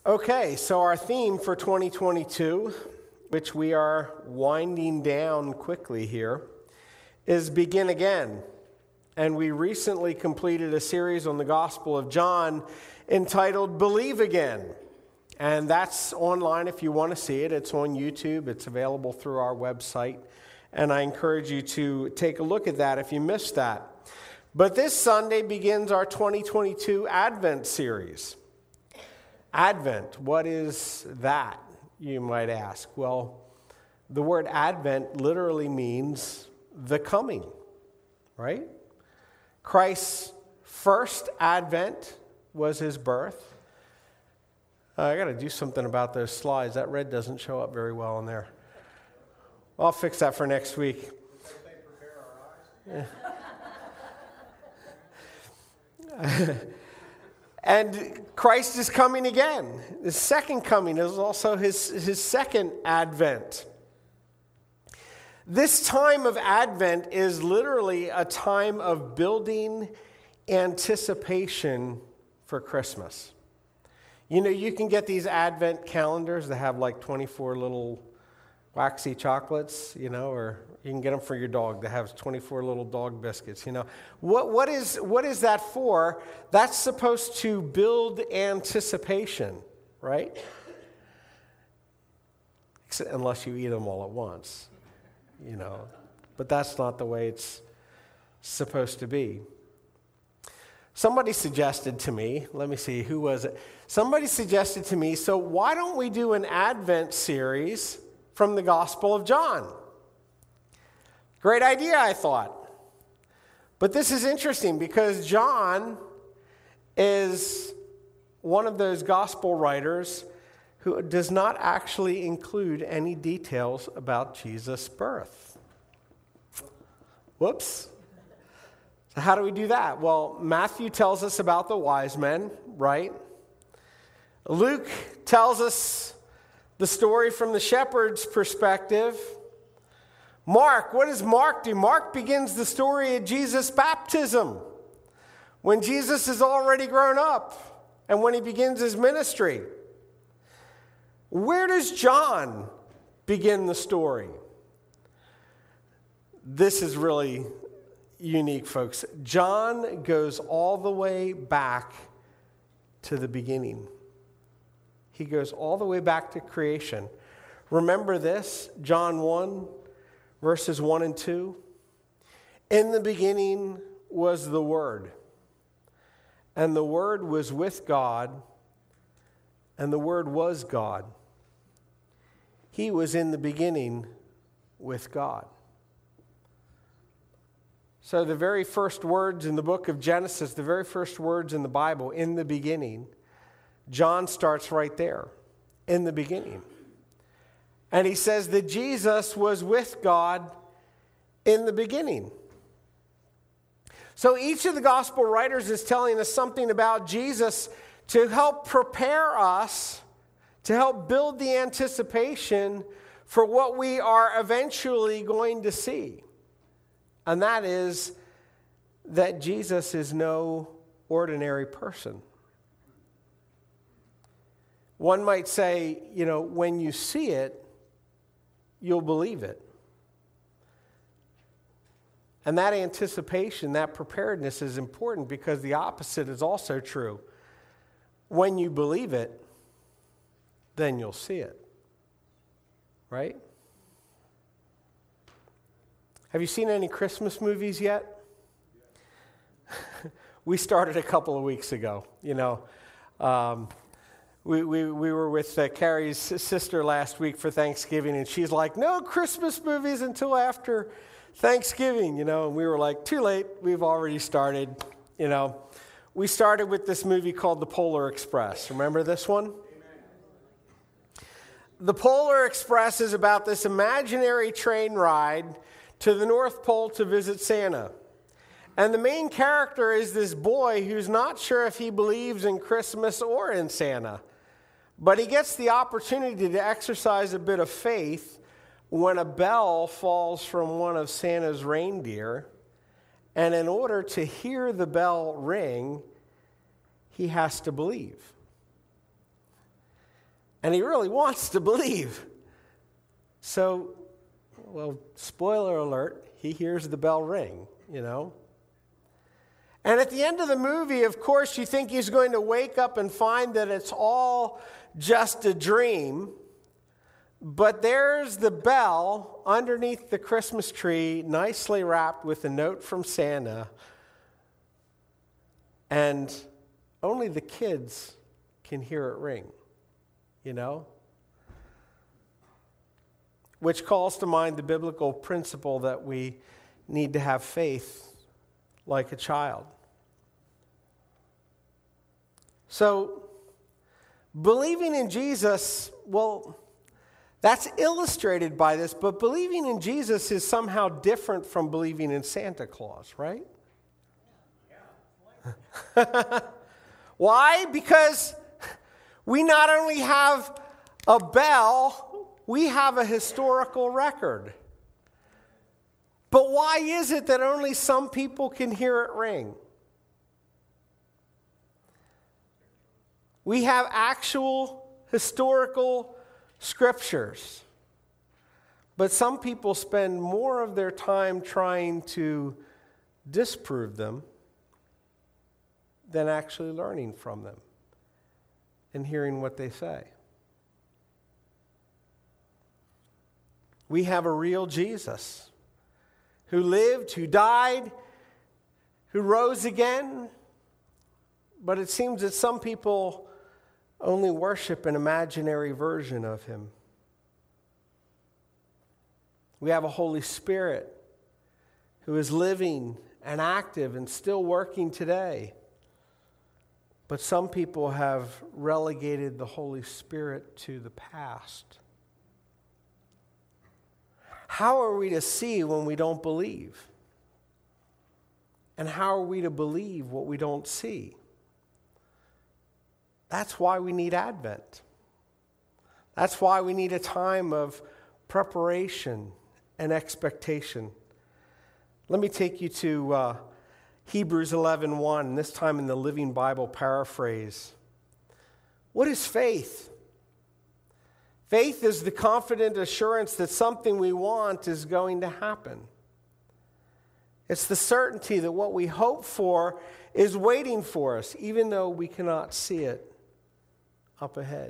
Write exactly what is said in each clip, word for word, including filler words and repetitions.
Okay, so our theme for twenty twenty-two, which we are winding down quickly here, is Begin Again. And we recently completed a series on the Gospel of John entitled Believe Again. And that's online if you want to see it. It's on YouTube. It's available through our website. And I encourage you to take a look at that if you missed that. But this Sunday begins our twenty twenty-two Advent series. Advent, what is that, you might ask? Well, the word Advent literally means the coming, right? Christ's first Advent was his birth. Uh, I got to do something about those slides. That red doesn't show up very well in there. I'll fix that for next week. And Christ is coming again. His second coming is also his, his second Advent. This time of Advent is literally a time of building anticipation for Christmas. You know, you can get these Advent calendars that have like twenty-four little waxy chocolates, you know, or you can get them for your dog that has twenty-four little dog biscuits, you know. What, what is, what is that for? That's supposed to build anticipation, right? Except, unless you eat them all at once, you know. But that's not the way it's supposed to be. Somebody suggested to me, let me see, who was it? Somebody suggested to me, so why don't we do an Advent series from the Gospel of John? Great idea, I thought. But this is interesting because John is one of those gospel writers who does not actually include any details about Jesus' birth. Whoops. So how do we do that? Well, Matthew tells us about the wise men, right? Luke tells us the story from the shepherd's perspective. Mark, what does Mark do? Mark begins the story of Jesus' baptism, when Jesus is already grown up and when he begins his ministry. Where does John begin the story? This is really unique, folks. John goes all the way back to the beginning. He goes all the way back to creation. Remember this, John one, verses one and two. In the beginning was the Word, and the Word was with God, and the Word was God. He was in the beginning with God. So the very first words in the book of Genesis, the very first words in the Bible, in the beginning, John starts right there, in the beginning. And he says that Jesus was with God in the beginning. So each of the gospel writers is telling us something about Jesus to help prepare us, to help build the anticipation for what we are eventually going to see. And that is that Jesus is no ordinary person. One might say, you know, when you see it, you'll believe it. And that anticipation, that preparedness is important because the opposite is also true. When you believe it, then you'll see it. Right? Have you seen any Christmas movies yet? We started a couple of weeks ago, you know. Um, We, we we were with uh, Carrie's sister last week for Thanksgiving, and she's like, no Christmas movies until after Thanksgiving, you know. And we were like, too late, we've already started, you know. We started with this movie called The Polar Express. Remember this one? Amen. The Polar Express is about this imaginary train ride to the North Pole to visit Santa. And the main character is this boy who's not sure if he believes in Christmas or in Santa. But he gets the opportunity to exercise a bit of faith when a bell falls from one of Santa's reindeer. And in order to hear the bell ring, he has to believe. And he really wants to believe. So, well, spoiler alert, he hears the bell ring, you know. And at the end of the movie, of course, you think he's going to wake up and find that it's all just a dream. But there's the bell underneath the Christmas tree, nicely wrapped with a note from Santa. And only the kids can hear it ring, you know? Which calls to mind the biblical principle that we need to have faith like a child. So, believing in Jesus, well, that's illustrated by this, but believing in Jesus is somehow different from believing in Santa Claus, right? Yeah. Why? Because we not only have a bell, we have a historical record. But why is it that only some people can hear it ring? We have actual historical scriptures. But some people spend more of their time trying to disprove them than actually learning from them and hearing what they say. We have a real Jesus who lived, who died, who rose again. But it seems that some people only worship an imaginary version of him. We have a Holy Spirit who is living and active and still working today. But some people have relegated the Holy Spirit to the past. How are we to see when we don't believe? And how are we to believe what we don't see? That's why we need Advent. That's why we need a time of preparation and expectation. Let me take you to uh, Hebrews eleven one, this time in the Living Bible paraphrase. What is faith? Faith is the confident assurance that something we want is going to happen. It's the certainty that what we hope for is waiting for us, even though we cannot see it up ahead.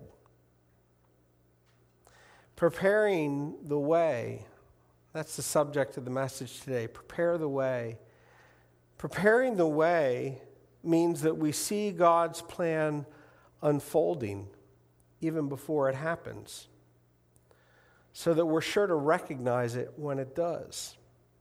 Preparing the way, that's the subject of the message today. Prepare the way. Preparing the way means that we see God's plan unfolding even before it happens, so that we're sure to recognize it when it does.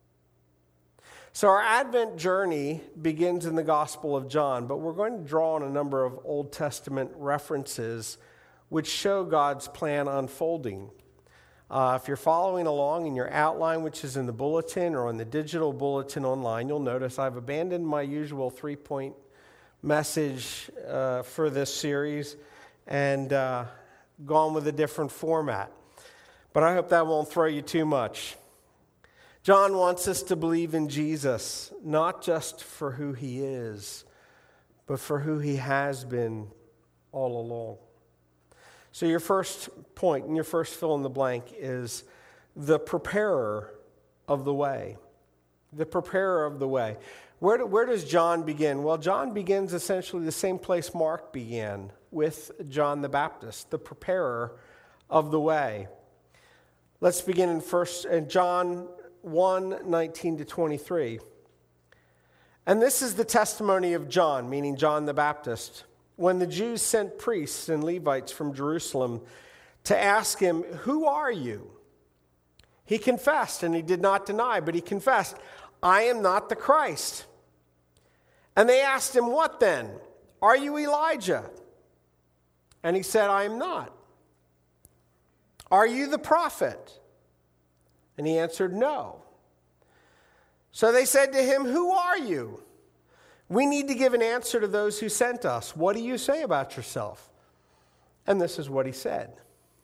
So our Advent journey begins in the Gospel of John, but we're going to draw on a number of Old Testament references which show God's plan unfolding. Uh, if you're following along in your outline, which is in the bulletin or on the digital bulletin online, you'll notice I've abandoned my usual three-point message uh, for this series and uh, gone with a different format. But I hope that won't throw you too much. John wants us to believe in Jesus, not just for who he is, but for who he has been all along. So your first point and your first fill in the blank is the preparer of the way. The preparer of the way. Where, do, where does John begin? Well, John begins essentially the same place Mark began, with John the Baptist, the preparer of the way. Let's begin in first in John one, nineteen to twenty-three. And this is the testimony of John, meaning John the Baptist, when the Jews sent priests and Levites from Jerusalem to ask him, "Who are you?" He confessed, and he did not deny, but he confessed, "I am not the Christ." And they asked him, "What then? Are you Elijah?" And he said, "I am not." "Are you the prophet?" And he answered, "No." So they said to him, "Who are you? We need to give an answer to those who sent us. What do you say about yourself?" And this is what he said.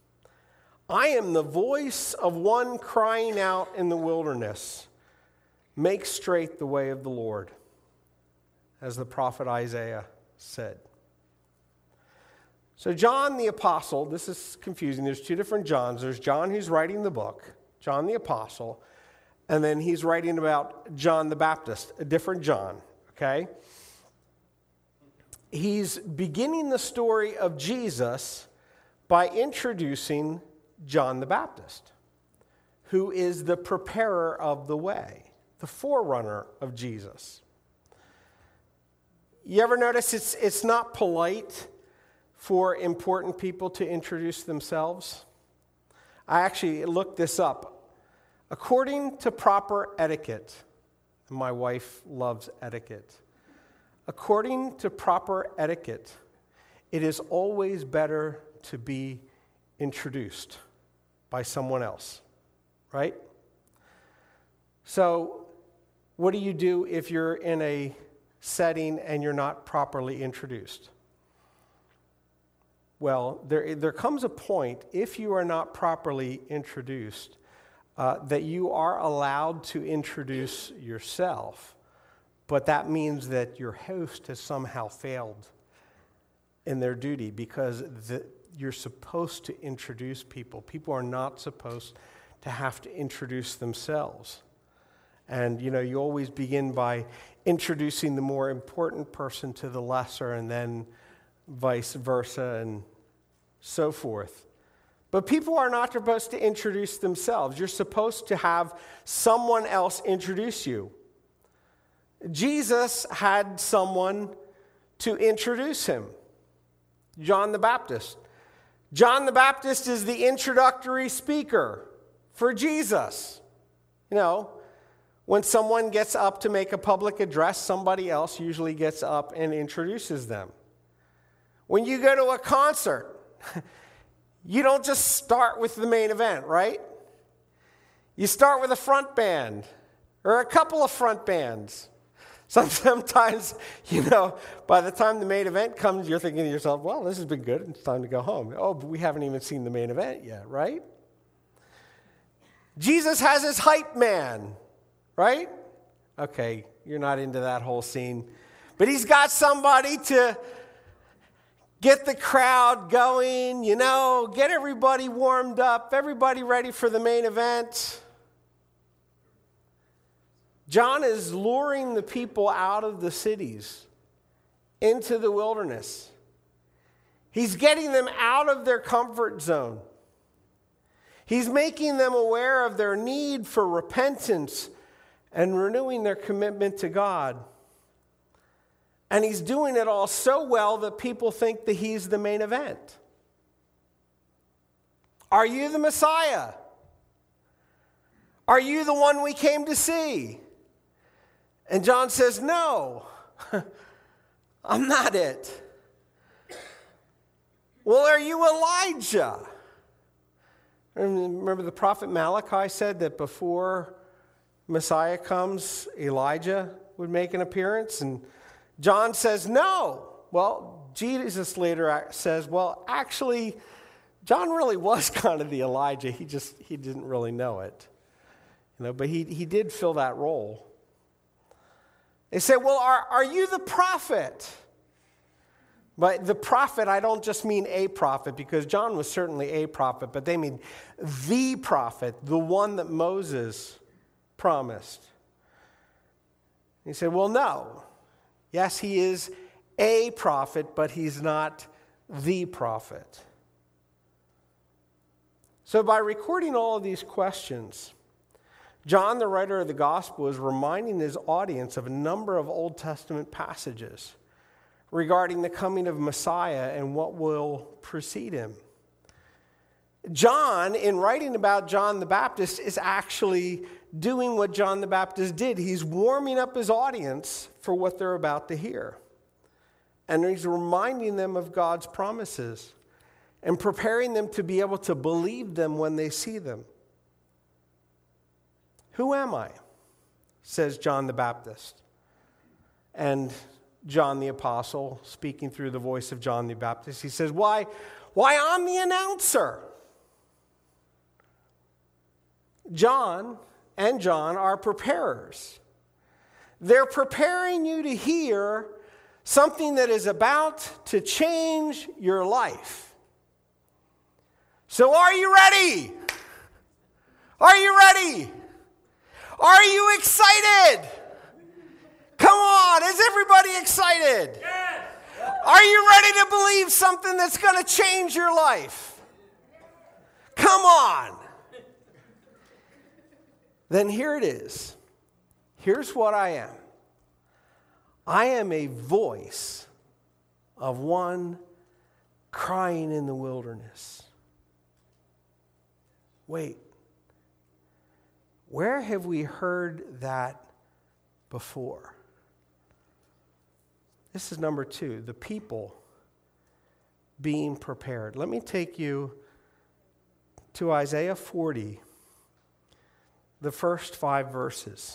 "I am the voice of one crying out in the wilderness, 'Make straight the way of the Lord,' as the prophet Isaiah said." So John the Apostle, this is confusing. There's two different Johns. There's John who's writing the book, John the Apostle, and then he's writing about John the Baptist, a different John, okay? He's beginning the story of Jesus by introducing John the Baptist, who is the preparer of the way, the forerunner of Jesus. You ever notice it's, it's not polite for important people to introduce themselves? I actually looked this up. According to proper etiquette, and my wife loves etiquette, according to proper etiquette, it is always better to be introduced by someone else, right? So, what do you do if you're in a setting and you're not properly introduced? Well, there, there comes a point, if you are not properly introduced, uh, that you are allowed to introduce yourself, but that means that your host has somehow failed in their duty, because the, you're supposed to introduce people. People are not supposed to have to introduce themselves. And, you know, you always begin by introducing the more important person to the lesser, and then vice versa, and so forth. But people are not supposed to introduce themselves. You're supposed to have someone else introduce you. Jesus had someone to introduce him, John the Baptist. John the Baptist is the introductory speaker for Jesus. You know, when someone gets up to make a public address, somebody else usually gets up and introduces them. When you go to a concert, you don't just start with the main event, right? You start with a front band or a couple of front bands. Sometimes, you know, by the time the main event comes, you're thinking to yourself, well, this has been good. It's time to go home. Oh, but we haven't even seen the main event yet, right? Jesus has his hype man, right? Okay, you're not into that whole scene. But he's got somebody to get the crowd going, you know, get everybody warmed up, everybody ready for the main event. John is luring the people out of the cities into the wilderness. He's getting them out of their comfort zone. He's making them aware of their need for repentance and renewing their commitment to God. And he's doing it all so well that people think that he's the main event. Are you the Messiah? Are you the one we came to see? And John says, no, I'm not it. Well, are you Elijah? Remember the prophet Malachi said that before Messiah comes, Elijah would make an appearance, and John says no. Well, Jesus later says, well, actually, John really was kind of the Elijah. He just, he didn't really know it. You know, but he, he did fill that role. They say, well, are, are you the prophet? But the prophet, I don't just mean a prophet, because John was certainly a prophet, but they mean the prophet, the one that Moses promised. He said, well, no. Yes, he is a prophet, but he's not the prophet. So by recording all of these questions, John, the writer of the gospel, is reminding his audience of a number of Old Testament passages regarding the coming of Messiah and what will precede him. John, in writing about John the Baptist, is actually doing what John the Baptist did. He's warming up his audience for what they're about to hear. And he's reminding them of God's promises and preparing them to be able to believe them when they see them. Who am I? Says John the Baptist. And John the Apostle, speaking through the voice of John the Baptist, he says, why, why I'm the announcer. John and John are preparers. They're preparing you to hear Something that is about to change your life. So are you ready? Are you ready? Are you excited? Come on, is everybody excited? Yes. Are you ready to believe something that's going to change your life? Come on. Then here it is. Here's what I am. I am a voice of one crying in the wilderness. Wait. Where have we heard that before? This is number two, the people being prepared. Let me take you to Isaiah forty, the first five verses.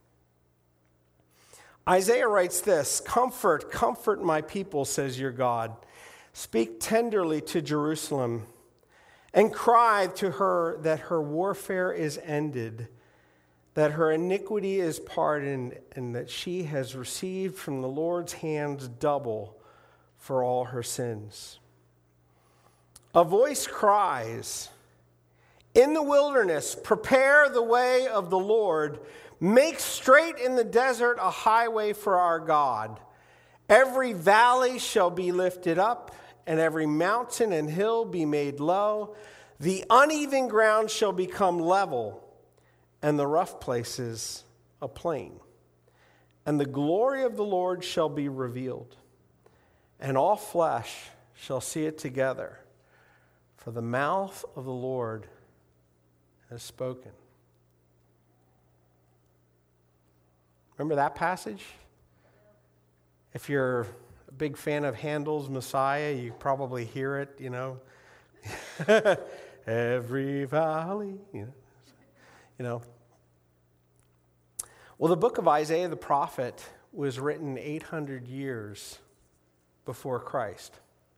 Isaiah writes this, "Comfort, comfort my people, says your God. Speak tenderly to Jerusalem and cry to her that her warfare is ended, that her iniquity is pardoned, and that she has received from the Lord's hands double for all her sins." A voice cries, "In the wilderness, prepare the way of the Lord. Make straight in the desert a highway for our God. Every valley shall be lifted up, and every mountain and hill be made low. The uneven ground shall become level, and the rough places a plain. And the glory of the Lord shall be revealed, and all flesh shall see it together, for the mouth of the Lord has spoken." Remember that passage? If you're a big fan of Handel's Messiah, you probably hear it, you know. Every valley, you know. You know. Well, the book of Isaiah the prophet was written eight hundred years before Christ.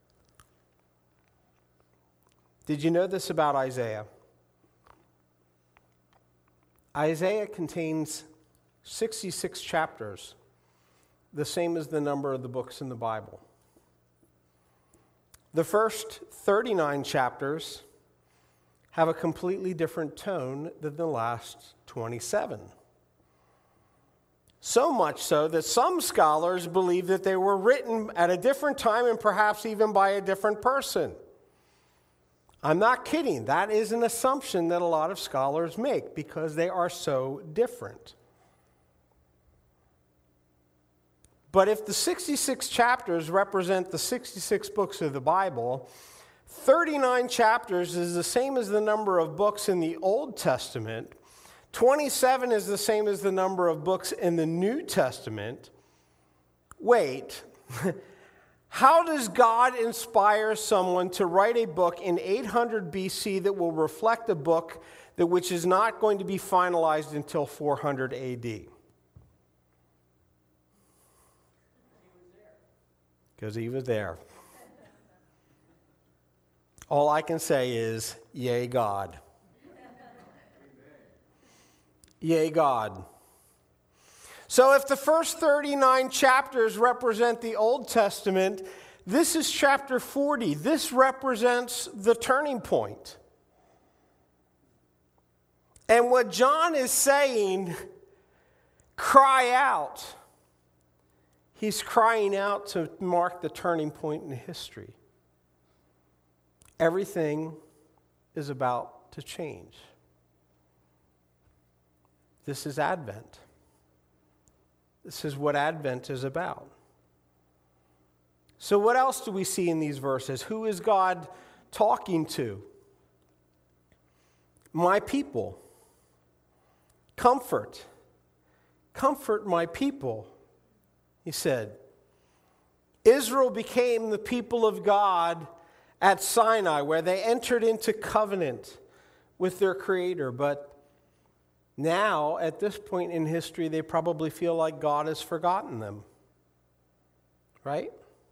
Did you know this about Isaiah? Isaiah contains sixty-six chapters, the same as the number of the books in the Bible. The first thirty-nine chapters have a completely different tone than the last twenty-seven. So much so that some scholars believe that they were written at a different time and perhaps even by a different person. I'm not kidding. That is an assumption that a lot of scholars make because they are so different. But if the sixty-six chapters represent the sixty-six books of the Bible, thirty-nine chapters is the same as the number of books in the Old Testament, twenty-seven is the same as the number of books in the New Testament. Wait, how does God inspire someone to write a book in eight hundred B C that will reflect a book that which is not going to be finalized until four hundred A D? Because he was there. All I can say is, yay, God. Yay, God. So if the first thirty-nine chapters represent the Old Testament, this is chapter forty. This represents the turning point. And what John is saying, cry out. He's crying out to mark the turning point in history. Everything is about to change. This is Advent. This is what Advent is about. So what else do we see in these verses? Who is God talking to? My people. Comfort. Comfort my people. He said, Israel became the people of God at Sinai, where they entered into covenant with their Creator. But now, at this point in history, they probably feel like God has forgotten them. Right?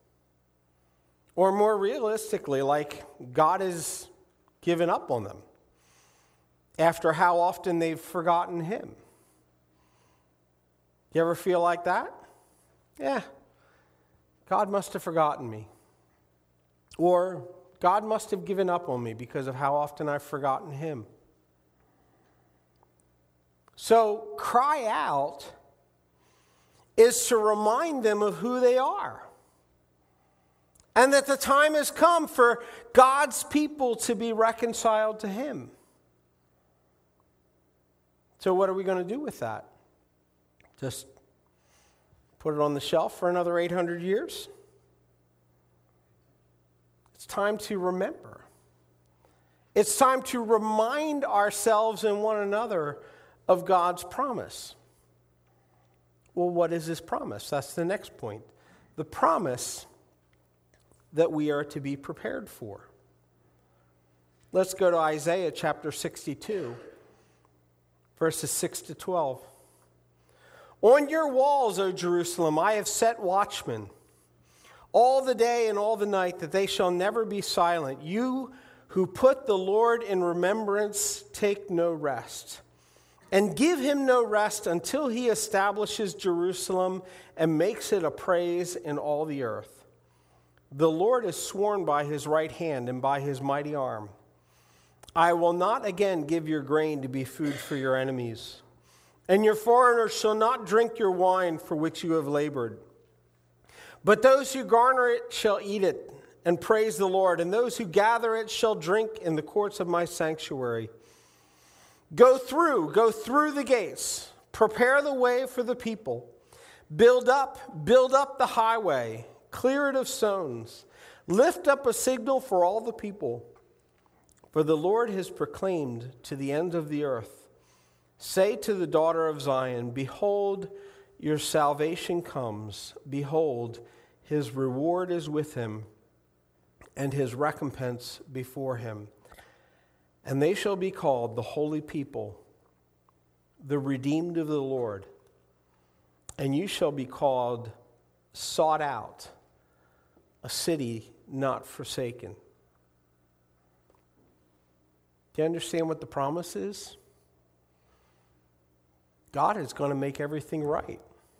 Or more realistically, like God has given up on them after how often they've forgotten Him. You ever feel like that? Yeah. God must have forgotten me. Or God must have given up on me because of how often I've forgotten him. So cry out is to remind them of who they are. And that the time has come for God's people to be reconciled to him. So what are we going to do with that? Just put it on the shelf for another eight hundred years? It's time to remember. It's time to remind ourselves and one another of God's promise. Well, what is this promise? That's the next point. The promise that we are to be prepared for. Let's go to Isaiah chapter sixty-two, verses six to twelve. On your walls, O Jerusalem, I have set watchmen all the day and all the night, that they shall never be silent. You who put the Lord in remembrance, take no rest. And give him no rest until he establishes Jerusalem and makes it a praise in all the earth. The Lord has sworn by his right hand and by his mighty arm. I will not again give your grain to be food for your enemies, and your foreigners shall not drink your wine for which you have labored. But those who garner it shall eat it and praise the Lord, and those who gather it shall drink in the courts of my sanctuary. Go through, go through the gates, prepare the way for the people. Build up, build up the highway, clear it of stones. Lift up a signal for all the people. For the Lord has proclaimed to the ends of the earth. Say to the daughter of Zion, behold, your salvation comes. Behold, his reward is with him, and his recompense before him. And they shall be called the holy people, the redeemed of the Lord. And you shall be called sought out, a city not forsaken. Do you understand what the promise is? God is going to make everything right.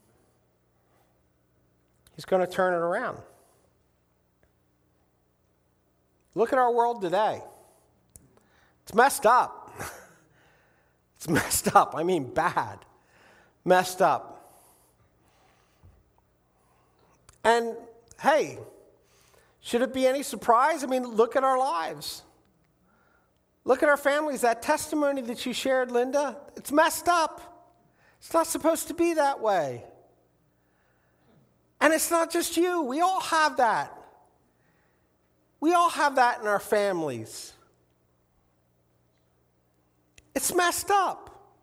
He's going to turn it around. Look at our world today. It's messed up. It's messed up. I mean bad. Messed up. And hey, should it be any surprise? I mean, look at our lives. Look at our families. That testimony that you shared, Linda, it's messed up. It's not supposed to be that way. And it's not just you. We all have that. We all have that in our families. It's messed up.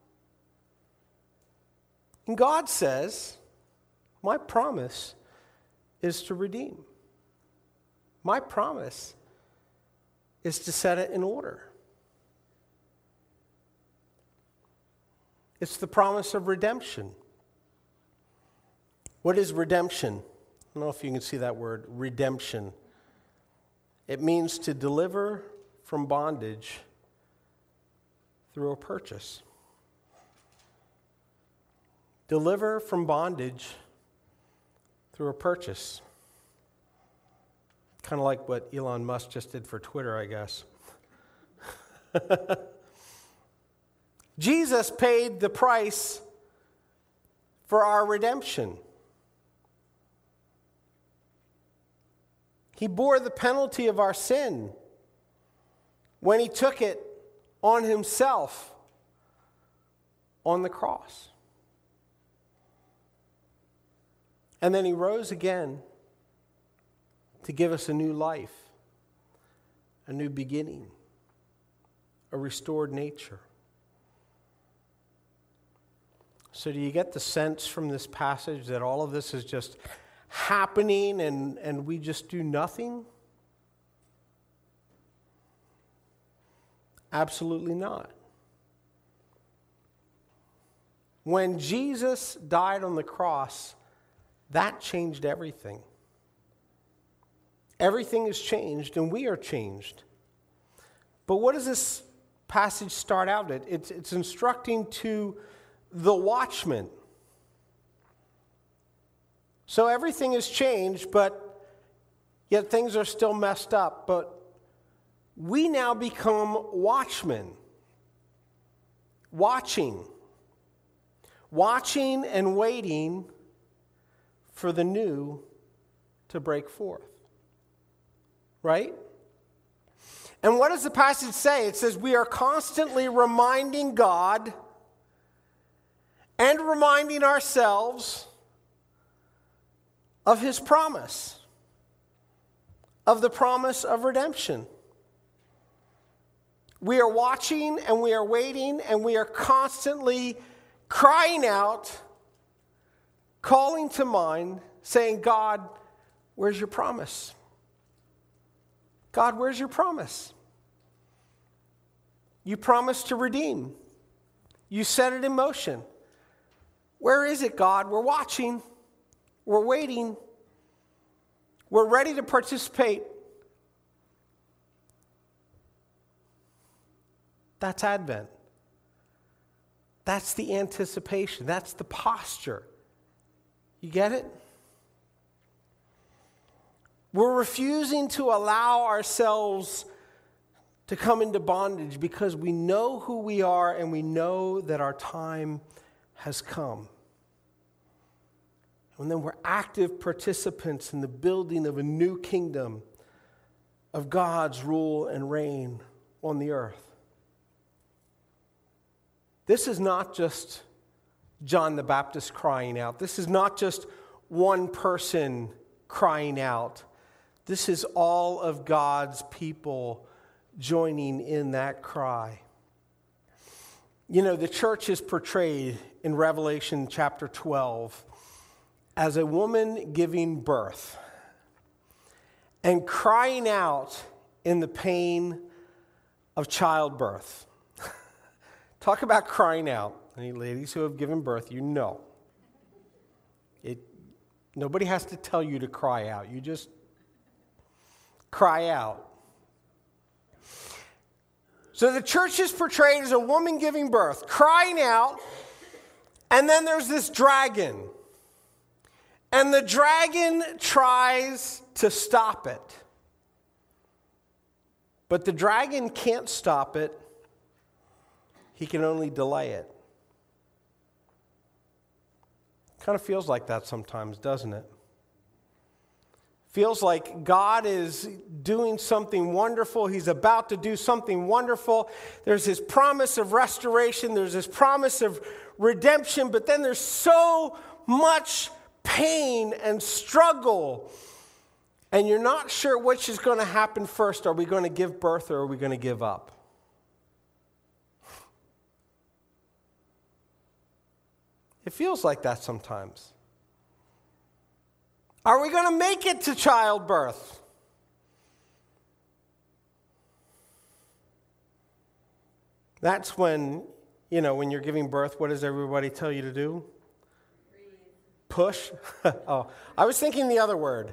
And God says, my promise is to redeem. My promise is to set it in order. It's the promise of redemption. What is redemption? I don't know if you can see that word, redemption. It means to deliver from bondage through a purchase. Deliver from bondage through a purchase. Kind of like what Elon Musk just did for Twitter, I guess. Jesus paid the price for our redemption. He bore the penalty of our sin when he took it on himself on the cross. And then he rose again to give us a new life, a new beginning, a restored nature. So do you get the sense from this passage that all of this is just happening and, and we just do nothing? Absolutely not. When Jesus died on the cross, that changed everything. Everything is changed and we are changed. But what does this passage start out at? It's, it's instructing to the watchman. So everything has changed, but yet things are still messed up. But we now become watchmen. Watching. Watching and waiting for the new to break forth. Right? And what does the passage say? It says we are constantly reminding God and reminding ourselves of his promise, of the promise of redemption. We are watching and we are waiting and we are constantly crying out, calling to mind, saying, God, where's your promise? God, where's your promise? You promised to redeem. You set it in motion. Where is it, God? We're watching. We're waiting. We're ready to participate. That's Advent. That's the anticipation. That's the posture. You get it? We're refusing to allow ourselves to come into bondage because we know who we are and we know that our time has come. And then we're active participants in the building of a new kingdom of God's rule and reign on the earth. This is not just John the Baptist crying out. This is not just one person crying out. This is all of God's people joining in that cry. You know, the church is portrayed in Revelation chapter twelve as a woman giving birth and crying out in the pain of childbirth. Talk about crying out. Any ladies who have given birth, you know. It, nobody has to tell you to cry out. You just cry out. So the church is portrayed as a woman giving birth, crying out, and then there's this dragon. And the dragon tries to stop it. But the dragon can't stop it. He can only delay it. Kind of feels like that sometimes, doesn't it? Feels like God is doing something wonderful. He's about to do something wonderful. There's his promise of restoration. There's this promise of redemption. But then there's so much pain and struggle. And you're not sure which is going to happen first. Are we going to give birth or are we going to give up? It feels like that sometimes. Are we going to make it to childbirth? That's when, you know, when you're giving birth, what does everybody tell you to do? Breathe. Push? Oh, I was thinking the other word.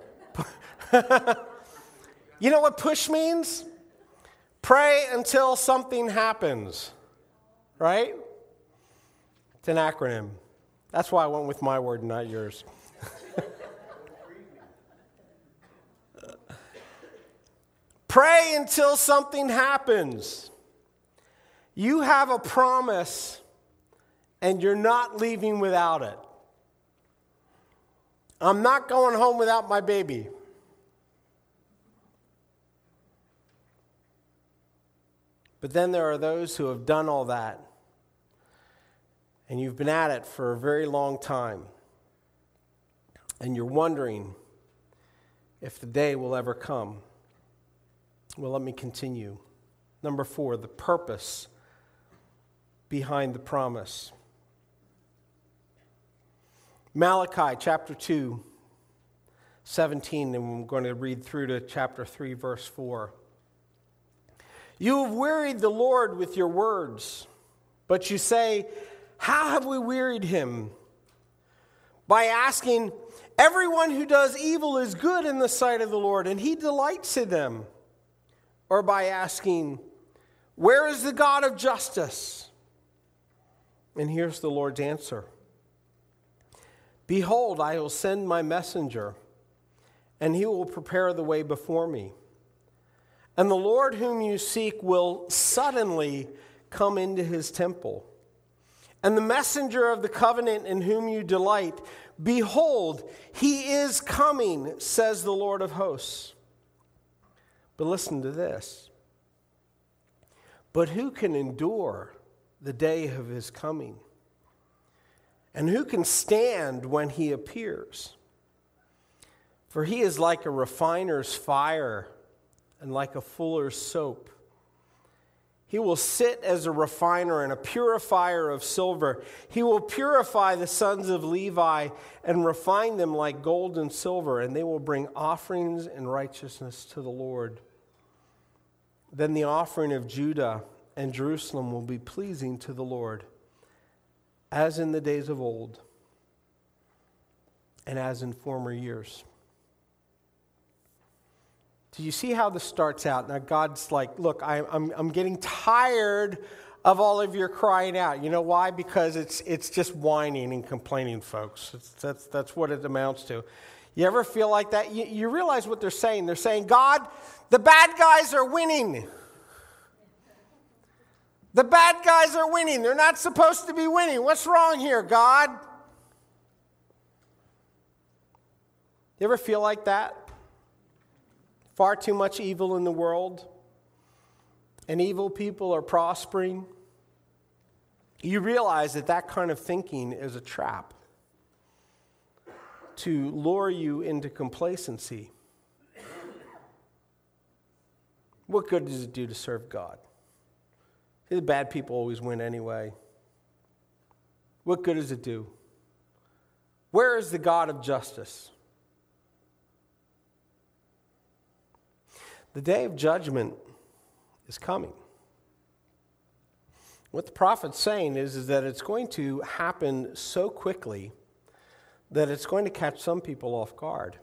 You know what push means? Pray until something happens. Right? It's an acronym. That's why I went with my word and not yours. Pray until something happens. You have a promise, and you're not leaving without it. I'm not going home without my baby. But then there are those who have done all that. And you've been at it for a very long time. And you're wondering if the day will ever come. Well, let me continue. Number four, the purpose behind the promise. Malachi chapter two, seventeen, and I'm going to read through to chapter three, verse four. You have wearied the Lord with your words, but you say, how have we wearied him? By asking, everyone who does evil is good in the sight of the Lord, and he delights in them. Or by asking, where is the God of justice? And here's the Lord's answer. Behold, I will send my messenger, and he will prepare the way before me. And the Lord whom you seek will suddenly come into his temple. And the messenger of the covenant in whom you delight, behold, he is coming, says the Lord of hosts. But listen to this. But who can endure the day of his coming? And who can stand when he appears? For he is like a refiner's fire and like a fuller's soap. He will sit as a refiner and a purifier of silver. He will purify the sons of Levi and refine them like gold and silver, and they will bring offerings in righteousness to the Lord. Then the offering of Judah and Jerusalem will be pleasing to the Lord, as in the days of old and as in former years. Do you see how this starts out? Now God's like, look, I, I'm, I'm getting tired of all of your crying out. You know why? Because it's it's just whining and complaining, folks. It's, that's, that's what it amounts to. You ever feel like that? You, you realize what they're saying. They're saying, God, the bad guys are winning. The bad guys are winning. They're not supposed to be winning. What's wrong here, God? You ever feel like that? Far too much evil in the world, and evil people are prospering. You realize that that kind of thinking is a trap to lure you into complacency. What good does it do to serve God? The bad people always win anyway. What good does it do? Where is the God of justice? The day of judgment is coming. What the prophet's saying is, is that it's going to happen so quickly that it's going to catch some people off guard.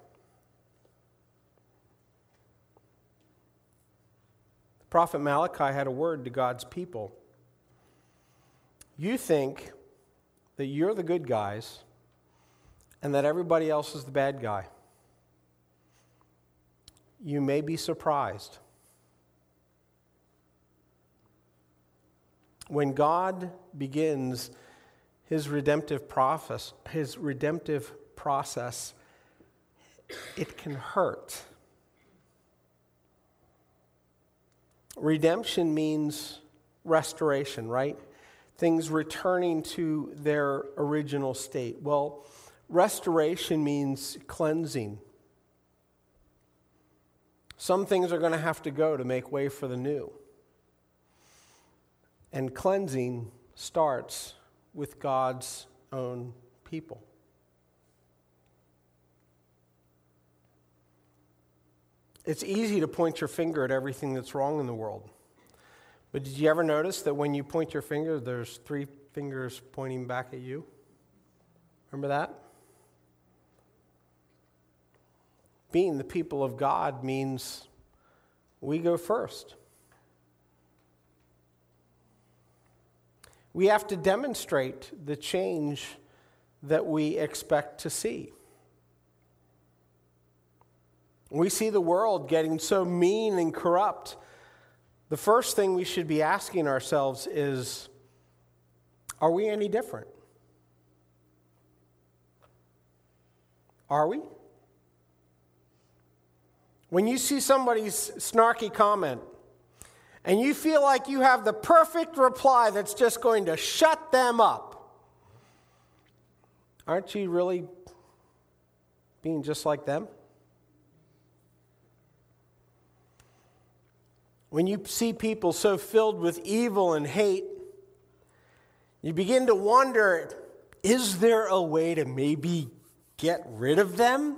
The prophet Malachi had a word to God's people. You think that you're the good guys and that everybody else is the bad guy. You may be surprised. When God begins his redemptive process, his redemptive process, it can hurt. Redemption means restoration, right? Things returning to their original state. Well, restoration means cleansing. Some things are going to have to go to make way for the new. And cleansing starts with God's own people. It's easy to point your finger at everything that's wrong in the world. But did you ever notice that when you point your finger, there's three fingers pointing back at you? Remember that? Being the people of God means we go first. We have to demonstrate the change that we expect to see. We see the world getting so mean and corrupt. The first thing we should be asking ourselves is, are we any different? Are we? When you see somebody's snarky comment and you feel like you have the perfect reply that's just going to shut them up, aren't you really being just like them? When you see people so filled with evil and hate, you begin to wonder, is there a way to maybe get rid of them?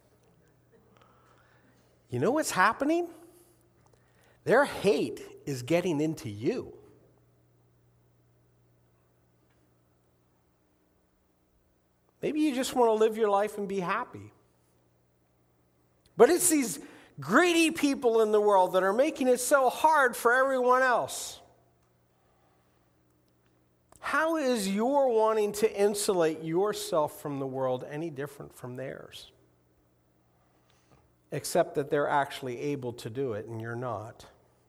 You know what's happening? Their hate is getting into you. Maybe you just want to live your life and be happy. But it's these greedy people in the world that are making it so hard for everyone else. how is your wanting to insulate yourself from the world any different from theirs? Except that they're actually able to do it and you're not.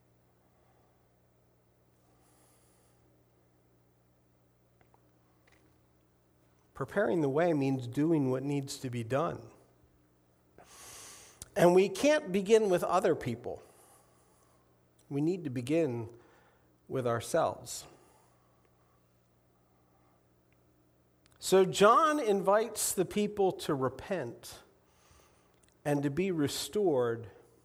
Preparing the way means doing what needs to be done. And we can't begin with other people. We need to begin with ourselves. So John invites the people to repent and to be restored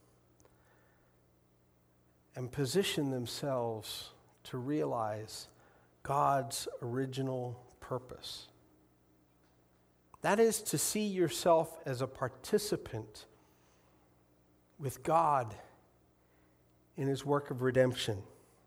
and position themselves to realize God's original purpose. That is to see yourself as a participant with God in his work of redemption.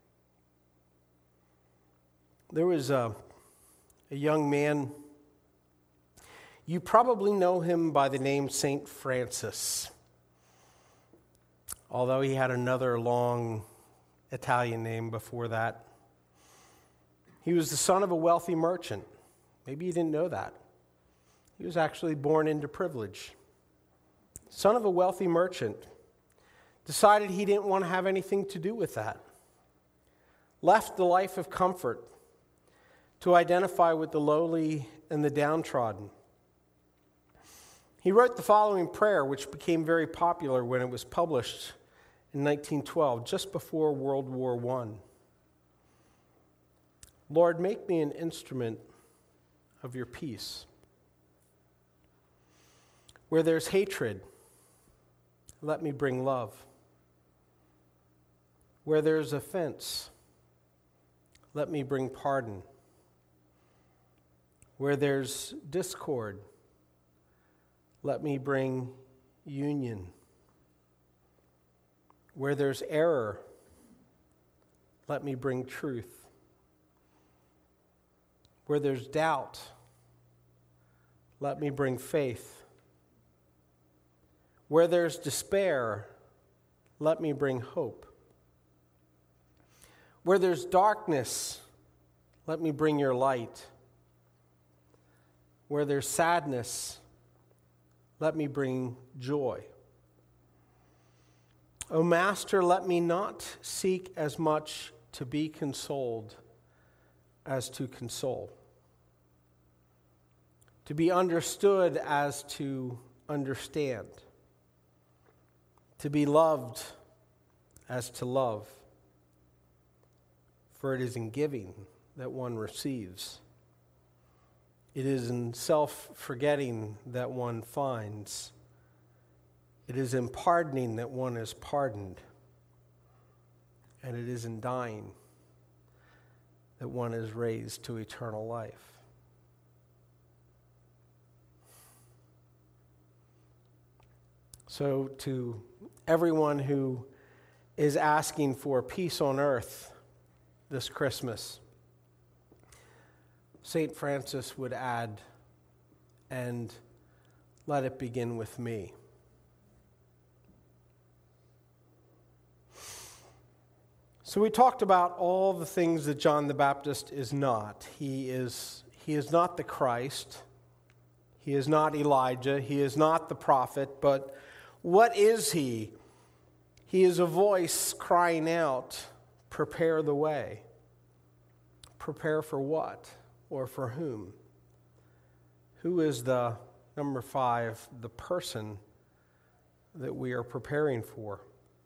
There was a, a young man, you probably know him by the name Saint Francis, although he had another long Italian name before that. He was the son of a wealthy merchant. Maybe you didn't know that. He was actually born into privilege. Son of a wealthy merchant. Decided he didn't want to have anything to do with that. Left the life of comfort to identify with the lowly and the downtrodden. He wrote the following prayer, which became very popular when it was published in nineteen twelve, just before World War One. Lord, make me an instrument of your peace. Where there's hatred, let me bring love. Where there's offense, let me bring pardon. Where there's discord, let me bring union. Where there's error, let me bring truth. Where there's doubt, let me bring faith. Where there's despair, let me bring hope. Where there's darkness, let me bring your light. Where there's sadness, let me bring joy. O Master, let me not seek as much to be consoled as to console, to be understood as to understand, to be loved as to love. For it is in giving that one receives. It is in self-forgetting that one finds. It is in pardoning that one is pardoned. And it is in dying that one is raised to eternal life. So to everyone who is asking for peace on earth this Christmas, Saint Francis would add, and let it begin with me. So we talked about all the things that John the Baptist is not. He is, he is not the Christ. He is not Elijah. He is not the prophet. But what is he? He is a voice crying out, prepare the way. Prepare for what or for whom? Who is the, number five, the person that we are preparing for?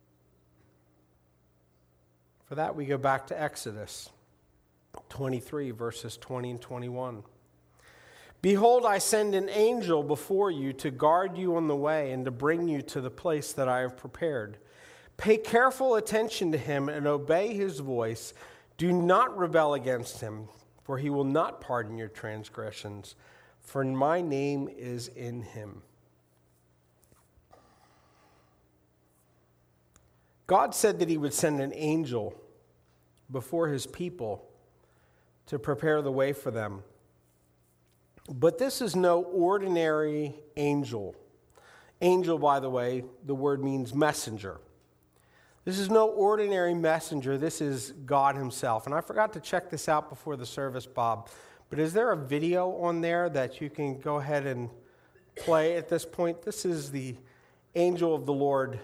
For that, we go back to Exodus twenty-three, verses twenty and twenty-one. Behold, I send an angel before you to guard you on the way and to bring you to the place that I have prepared. Pay careful attention to him and obey his voice. Do not rebel against him, for he will not pardon your transgressions, for my name is in him. God said that he would send an angel before his people to prepare the way for them. But this is no ordinary angel. Angel, by the way, the word means messenger. This is no ordinary messenger. This is God himself. And I forgot to check this out before the service, Bob. But is there a video on there that you can go ahead and play at this point? This is the Angel of the Lord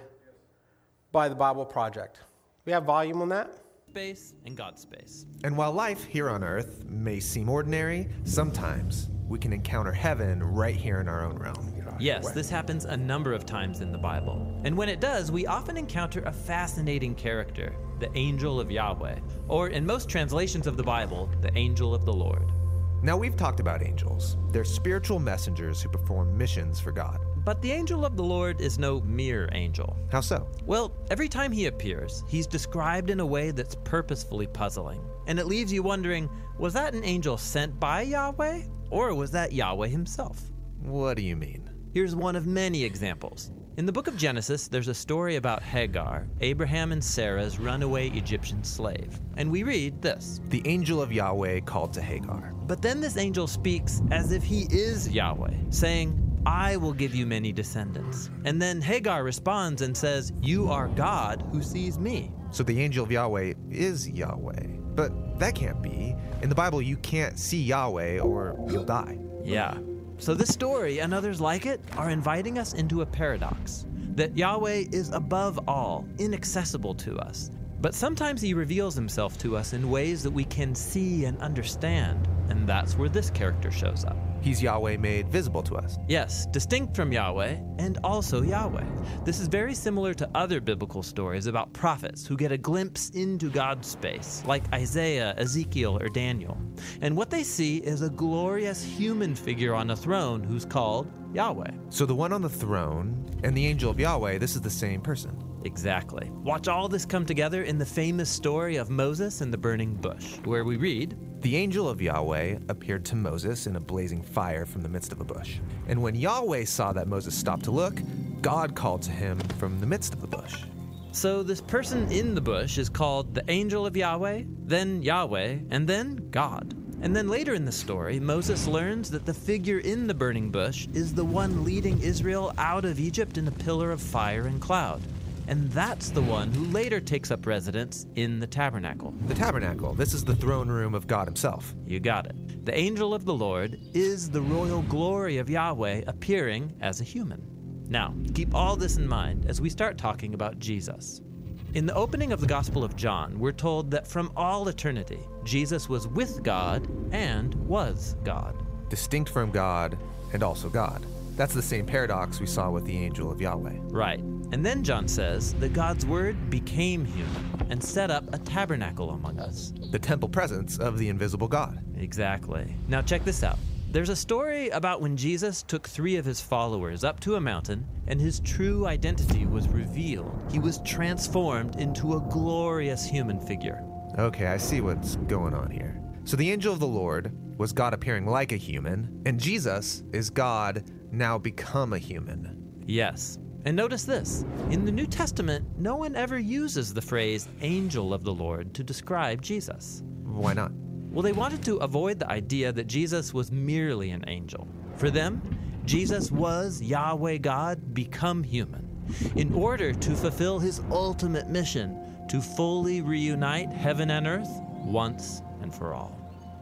by the Bible Project. We have volume on that? Space and God's space. And while life here on earth may seem ordinary, sometimes we can encounter heaven right here in our own realm. Yes, this happens a number of times in the Bible. And when it does, we often encounter a fascinating character, the angel of Yahweh, or in most translations of the Bible, the angel of the Lord. Now, we've talked about angels. They're spiritual messengers who perform missions for God. But the angel of the Lord is no mere angel. How so? Well, every time he appears, he's described in a way that's purposefully puzzling. And it leaves you wondering, was that an angel sent by Yahweh? Or was that Yahweh himself? What do you mean? Here's one of many examples. In the book of Genesis, there's a story about Hagar, Abraham and Sarah's runaway Egyptian slave. And we read this. The angel of Yahweh called to Hagar. But then this angel speaks as if he is Yahweh, saying, I will give you many descendants. And then Hagar responds and says, you are God who sees me. So the angel of Yahweh is Yahweh. But that can't be. In the Bible, you can't see Yahweh or you'll die. Yeah. So this story and others like it are inviting us into a paradox, that Yahweh is above all, inaccessible to us. But sometimes he reveals himself to us in ways that we can see and understand, and that's where this character shows up. He's Yahweh made visible to us. Yes, distinct from Yahweh, and also Yahweh. This is very similar to other biblical stories about prophets who get a glimpse into God's space, like Isaiah, Ezekiel, or Daniel. And what they see is a glorious human figure on a throne who's called Yahweh. So the one on the throne and the angel of Yahweh, this is the same person. Exactly. Watch all this come together in the famous story of Moses and the burning bush, where we read, the angel of Yahweh appeared to Moses in a blazing fire from the midst of a bush. And when Yahweh saw that Moses stopped to look, God called to him from the midst of the bush. So this person in the bush is called the angel of Yahweh, then Yahweh, and then God. And then later in the story, Moses learns that the figure in the burning bush is the one leading Israel out of Egypt in a pillar of fire and cloud. And that's the one who later takes up residence in the tabernacle. The tabernacle. This is the throne room of God himself. You got it. The angel of the Lord is the royal glory of Yahweh appearing as a human. Now, keep all this in mind as we start talking about Jesus. In the opening of the Gospel of John, we're told that from all eternity, Jesus was with God and was God. Distinct from God and also God. That's the same paradox we saw with the angel of Yahweh. Right. And then John says that God's word became human and set up a tabernacle among us. The temple presence of the invisible God. Exactly. Now check this out. There's a story about when Jesus took three of his followers up to a mountain and his true identity was revealed. He was transformed into a glorious human figure. Okay, I see what's going on here. So the angel of the Lord was God appearing like a human, and Jesus is God now become a human. Yes. And notice this. In the New Testament, no one ever uses the phrase angel of the Lord to describe Jesus. Why not? Well, they wanted to avoid the idea that Jesus was merely an angel. For them, Jesus was Yahweh God become human in order to fulfill his ultimate mission to fully reunite heaven and earth once and for all.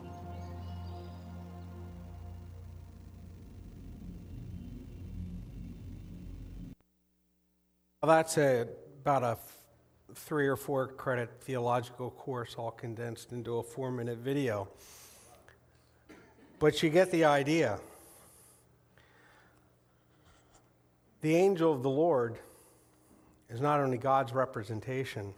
Well, that's a, about a f- three or four credit theological course all condensed into a four minute video. But you get the idea. The angel of the Lord is not only God's representation,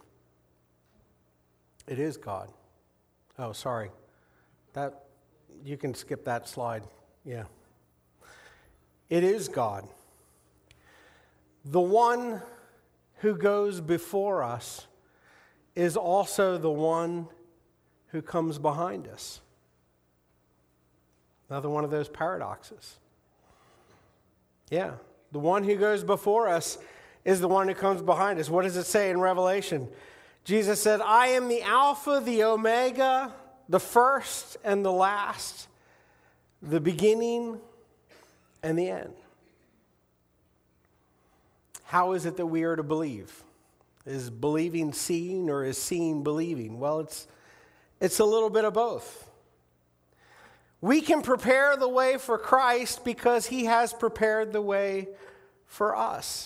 it is God. Oh, sorry. That you can skip that slide. Yeah. It is God. The one who goes before us is also the one who comes behind us. Another one of those paradoxes. Yeah, the one who goes before us is the one who comes behind us. What does it say in Revelation? Jesus said, I am the Alpha, the Omega, the first and the last, the beginning and the end. How is it that we are to believe? Is believing seeing, or is seeing believing? Well, it's, it's a little bit of both. We can prepare the way for Christ because he has prepared the way for us.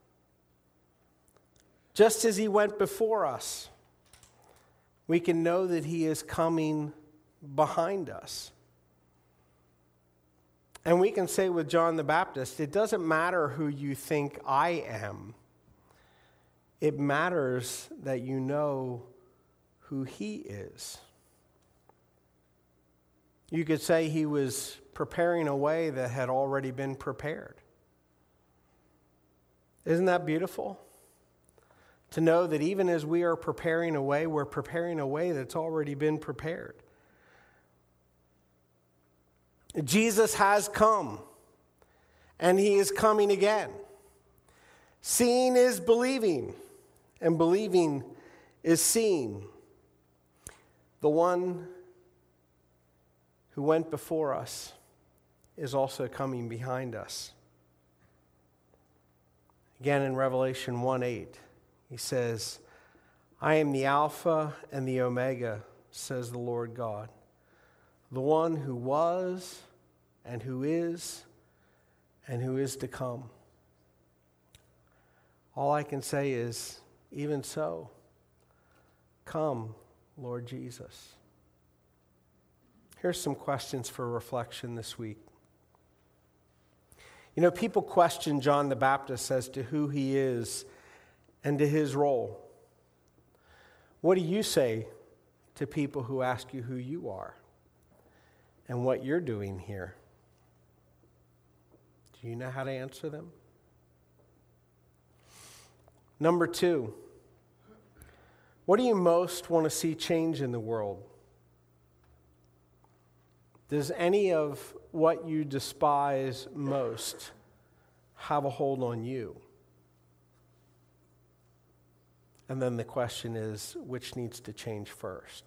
Just as he went before us, we can know that he is coming behind us. And we can say with John the Baptist, it doesn't matter who you think I am. It matters that you know who he is. You could say he was preparing a way that had already been prepared. Isn't that beautiful? To know that even as we are preparing a way, we're preparing a way that's already been prepared. Jesus has come, and he is coming again. Seeing is believing, and believing is seeing. The one who went before us is also coming behind us. Again, in Revelation one eight, he says, I am the Alpha and the Omega, says the Lord God, the one who was and who is and who is to come. All I can say is, even so, come, Lord Jesus. Here's some questions for reflection this week. You know, people question John the Baptist as to who he is and to his role. What do you say to people who ask you who you are and what you're doing here? Do you know how to answer them? Number two, what do you most want to see change in the world? Does any of what you despise most have a hold on you? And then the question is, which needs to change first?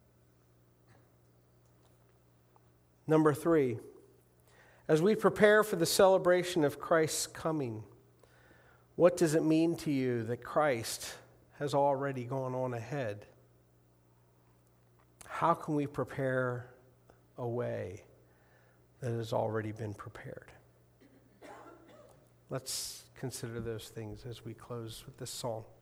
Number three, as we prepare for the celebration of Christ's coming, what does it mean to you that Christ has already gone on ahead? How can we prepare a way that has already been prepared? Let's consider those things as we close with this song.